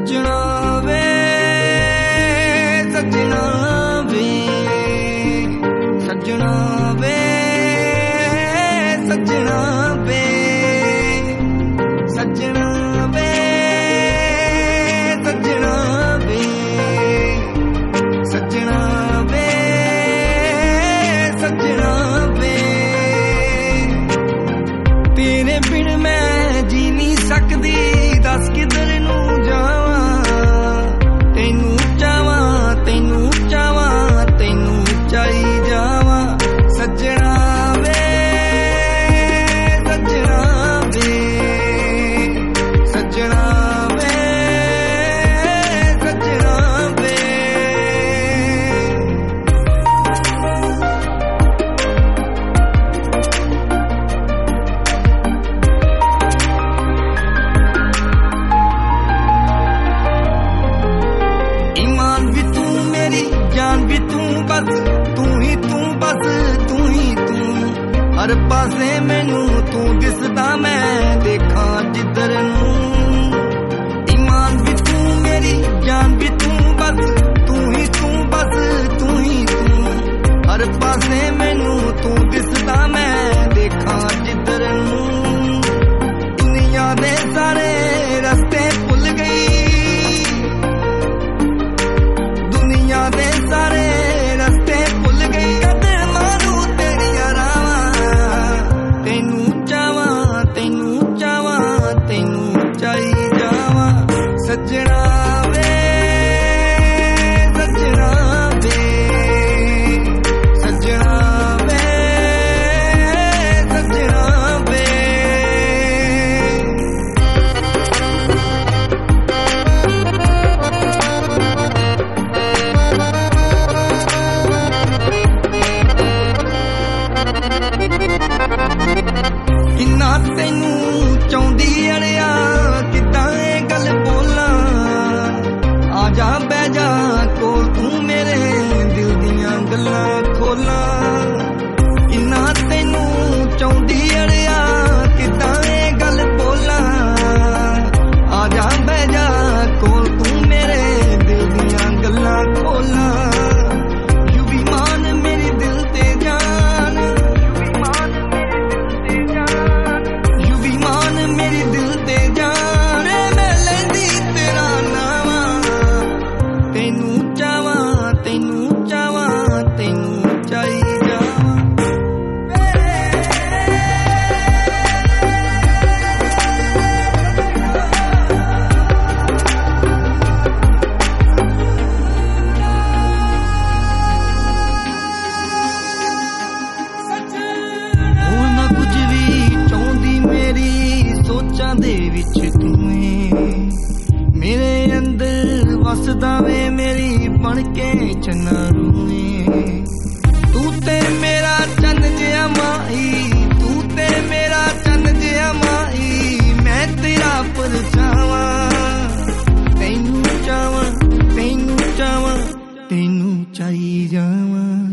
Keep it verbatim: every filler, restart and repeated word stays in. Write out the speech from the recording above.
सजना वे सजना वे सजना वे सजना वे सजना वे सजना वे सजना वे सजना वे तेरे बिन मैं जी नहीं सकदी दस किधर नू जावां तैनू चावां तैनू चावां तैनू चाही जावां सजना वे सजना वे सजना वे सजना वे ईमान भी तू मेरी जान भी तू बस तू ही तू बस तू ही तू हर पासे मैनू तू दिसदा मैं देखा जिधर नू ईमान भी तू मेरी जान भी तू बस तू ही तू बस तू ही तू हर पासे मैनू तू दिसदा मैं देखा जिधर नू दुनिया दे सारे रस्ते भुल गई दुनिया दे सारे रस्ते भुल गई कदे मारू तेरिया रावां तैनू चावां तैनू चावां तैनू चाही जावां सजना वे सजना वे सजना वे सजना वे किन्ना तैनू चाहुंदी अड़िया किद्दां ए गल बोलां आ जा बह जा कोल तू मेरे दिल दियां गल्लां खोलां किन्ना तैनू चाहुंदी अड़िया किद्दां ए गल बोलां आ जा बह जा कोल तू मेरे दिल दियां गल्लां खोलां यू भी मान मेरे दिल ते जान यू भी मान मेरे दिल ते जान मैं लैंदी तेरा नावां तैनू चावां तैनू चावां तैनू चाही जावां ਹੁਣ ਨਾ ਕੁਝ ਵੀ ਚਾਹੁੰਦੀ ਮੇਰੀ ਸੋਚਾਂ ਦੇ ਵਿੱਚ ਤੂੰ ਏ ਮੇਰੇ ਅੰਦਰ ਵਸਦਾ ਵੇ ਮੇਰੀ ਬਣ ਕੇ ਚੰਨਾ ਰੂਏ ਤੂੰ ਤੇ ਮੇਰਾ ਚੰਨ ਜਿਹਾ ਮਾਈ ਤੂੰ ਤੇ ਮੇਰਾ ਚੰਨ ਜਿਹਾ ਮਾਈ ਮੈਂ ਤੇਰਾ ਪਰਛਾਵਾਂ ਤੈਨੂੰ ਚਾਵਾਂ ਤੈਨੂੰ ਚਾਵਾਂ ਤੈਨੂੰ ਚਾਹੀ ਜਾਵਾਂ